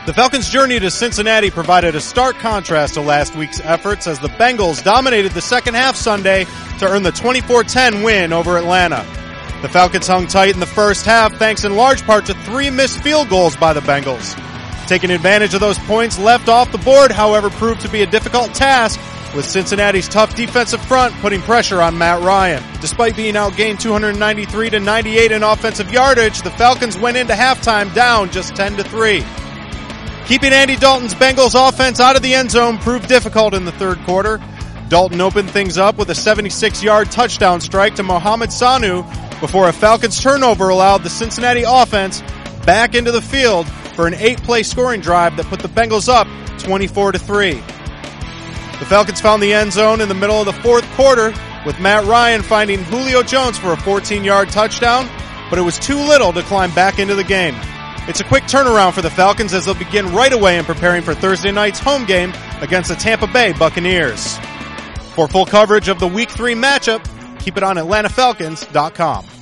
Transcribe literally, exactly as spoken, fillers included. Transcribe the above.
The Falcons' journey to Cincinnati provided a stark contrast to last week's efforts as the Bengals dominated the second half Sunday to earn the twenty-four ten win over Atlanta. The Falcons hung tight in the first half thanks in large part to three missed field goals by the Bengals. Taking advantage of those points left off the board, however, proved to be a difficult task, with Cincinnati's tough defensive front putting pressure on Matt Ryan. Despite being outgained two ninety-three to ninety-eight in offensive yardage, the Falcons went into halftime down just ten to three. Keeping Andy Dalton's Bengals offense out of the end zone proved difficult in the third quarter. Dalton opened things up with a seventy-six-yard touchdown strike to Mohamed Sanu before a Falcons turnover allowed the Cincinnati offense back into the field for an eight-play scoring drive that put the Bengals up twenty-four to three. The Falcons found the end zone in the middle of the fourth quarter with Matt Ryan finding Julio Jones for a fourteen-yard touchdown, but it was too little to climb back into the game. It's a quick turnaround for the Falcons as they'll begin right away in preparing for Thursday night's home game against the Tampa Bay Buccaneers. For full coverage of the Week three matchup, keep it on Atlanta Falcons dot com.